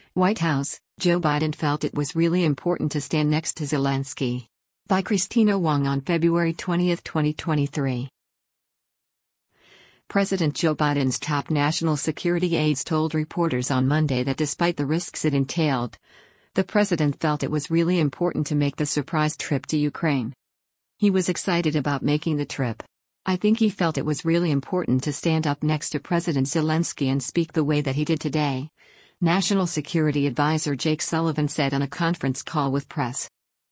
White House, Joe Biden felt it was really important to stand next to Zelensky. By Christina Wong on February 20, 2023. President Joe Biden's top national security aides told reporters on Monday that despite the risks it entailed, the president felt it was really important to make the surprise trip to Ukraine. He was excited about making the trip. I think he felt it was really important to stand up next to President Zelensky and speak the way that he did today, National Security Advisor Jake Sullivan said on a conference call with press.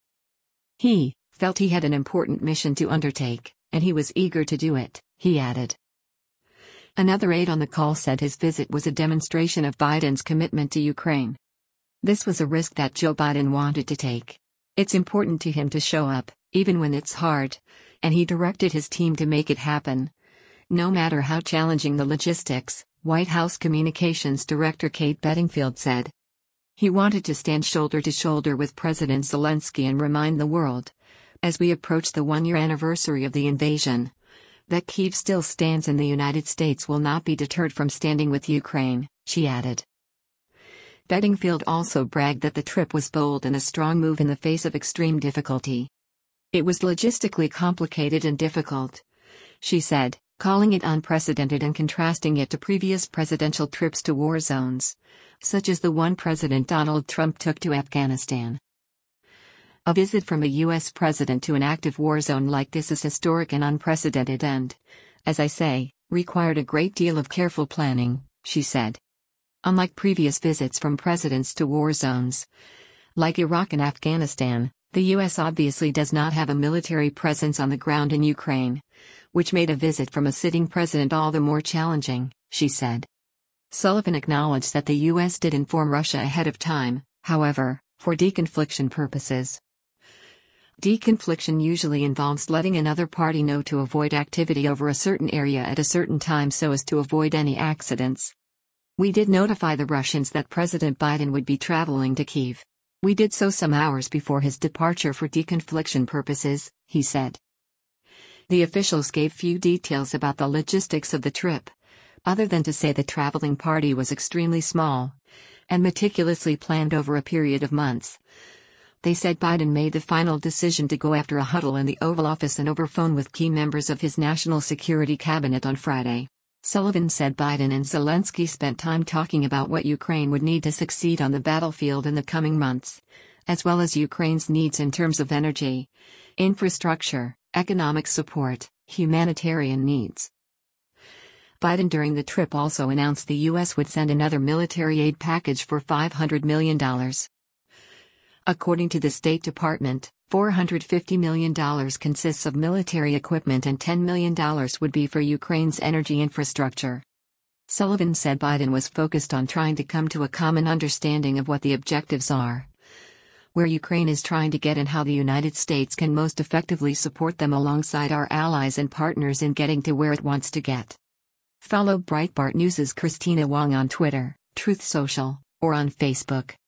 He felt he had an important mission to undertake, and he was eager to do it, he added. Another aide on the call said his visit was a demonstration of Biden's commitment to Ukraine. This was a risk that Joe Biden wanted to take. It's important to him to show up, even when it's hard, and he directed his team to make it happen. No matter how challenging the logistics, White House Communications Director Kate Bedingfield said. He wanted to stand shoulder to shoulder with President Zelensky and remind the world, as we approach the one-year anniversary of the invasion, that Kyiv still stands and the United States will not be deterred from standing with Ukraine, she added. Bedingfield also bragged that the trip was bold and a strong move in the face of extreme difficulty. It was logistically complicated and difficult, she said, calling it unprecedented and contrasting it to previous presidential trips to war zones, such as the one President Donald Trump took to Afghanistan. A visit from a U.S. president to an active war zone like this is historic and unprecedented and, as I say, required a great deal of careful planning, she said. Unlike previous visits from presidents to war zones, like Iraq and Afghanistan, the U.S. obviously does not have a military presence on the ground in Ukraine, which made a visit from a sitting president all the more challenging, she said. Sullivan acknowledged that the U.S. did inform Russia ahead of time, however, for deconfliction purposes. Deconfliction usually involves letting another party know to avoid activity over a certain area at a certain time so as to avoid any accidents. We did notify the Russians that President Biden would be traveling to Kyiv. We did so some hours before his departure for deconfliction purposes, he said. The officials gave few details about the logistics of the trip, other than to say the traveling party was extremely small and meticulously planned over a period of months. They said Biden made the final decision to go after a huddle in the Oval Office and over phone with key members of his national security cabinet on Friday. Sullivan said Biden and Zelensky spent time talking about what Ukraine would need to succeed on the battlefield in the coming months, as well as Ukraine's needs in terms of energy, infrastructure, economic support, humanitarian needs. Biden during the trip also announced the U.S. would send another military aid package for $500 million. According to the State Department, $450 million consists of military equipment and $10 million would be for Ukraine's energy infrastructure. Sullivan said Biden was focused on trying to come to a common understanding of what the objectives are, where Ukraine is trying to get and how the United States can most effectively support them alongside our allies and partners in getting to where it wants to get. Follow Breitbart News' Christina Wong on Twitter, Truth Social, or on Facebook.